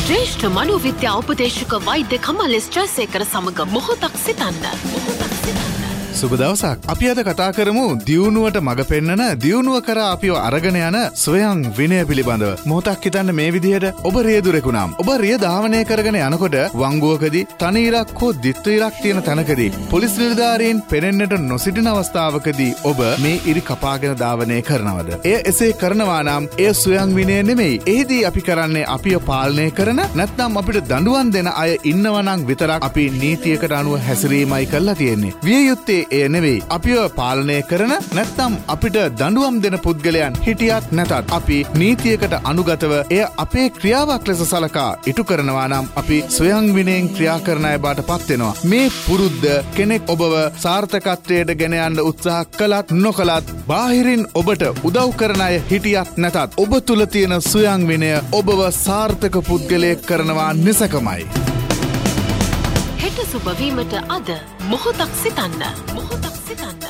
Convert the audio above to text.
ශ්‍රේෂ්ඨ මනෝවිද්‍යා උපදේශක වෛද්‍ය කමල් ජයසේකර සමග මොහොතක් සිතන්න. සුබ දවසක්. අපි අද කතා කරමු දියුණුවට මඟ පෙන්නන දියුණුව කරා අපිව අරගෙන යන ස්වයං විනය පිළිබඳව. මොහොතක් හිතන්න මේ විදිහට ඔබ රියදුරෙකු නම් ඔබ රිය ධාවනය කරගෙන යනකොට වංගුවකදී තනි ඉරක් හෝ දිත්තු ඉරක් තියෙන තැනකදී පොලිස් නිලධාරීන් පෙනෙන්නට නොසිටින අවස්ථාවකදී ඔබ මේ ඉරි කපාගෙන ධාවනය කරනවද? එය එසේ කරනවා නම් එය ස්වයං විනය නෙමෙයි. එහිදී අපි කරන්නේ අපිව පාලනය කරන නැත්නම් අපිට දඬුවම් දෙන අය ඉන්නවා නම් විතරක් අපි නීතියකට අනුව හැසිරීමයි කරලා තියෙන්නේ. විය යුත්තේ එය නෙවෙයි. අපිව පාලනය කරන නැත්නම් අපිට දඬුවම් දෙන පුද්ගලයන් හිටියත් නැතත් අපි නීතියකට අනුගතව එය අපේ ක්‍රියාවක් ලෙස සලකා ඉටු කරනවා නම් අපි ස්වයං විනයෙන් ක්‍රියා කරන අය බවට පත් වෙනවා. මේ පුරුද්ද කෙනෙක් ඔබව සාර්ථකත්වයට ගෙන යන්න උත්සාහ කළත් නොකළත් බාහිරින් ඔබට උදව් කරන අය හිටියත් නැතත් ඔබ තුල තියෙන ස්වයං විනය ඔබව සාර්ථක පුද්ගලයෙක් කරනවා නිසකමයි. හෙට සුබ වීමට අද මොහොතක් සිතන්න.